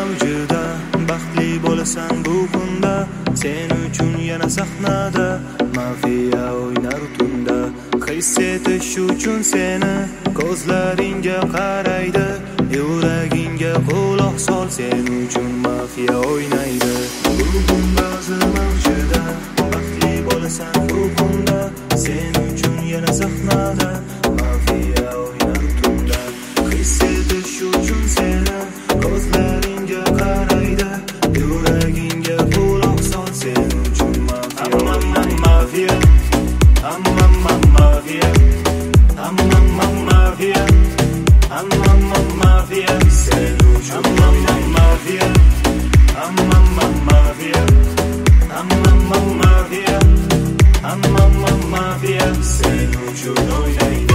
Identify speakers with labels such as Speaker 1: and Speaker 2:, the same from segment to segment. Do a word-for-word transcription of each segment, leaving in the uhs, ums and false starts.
Speaker 1: mavjida, baxtli bo'lasan bu kunda. Sen uchun yana sahnada mafiya o'ynar tunda. His etish uchun seni ko'zlaringga qaraydi, yuragingga quloq sol, sen uchun mafiya o'ynaydi. Bugun ba'zi mavjida, baxtli bo'lasan bu kunda. Sen uchun yana sahnada mafiya o'ynar tunda. His etish uchun seni ko'zlaringga qaraydi, yuragingga quloq sol, sen uchun mafiya mafiya Amma mafia, amma mafia, amma mafia, sen uchun mafia, amma mafia, amma mafia, amma mafia, sen uchun o'ynaydi.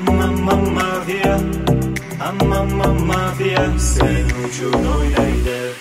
Speaker 2: Amma mafia, sen uchun o'ynaydi.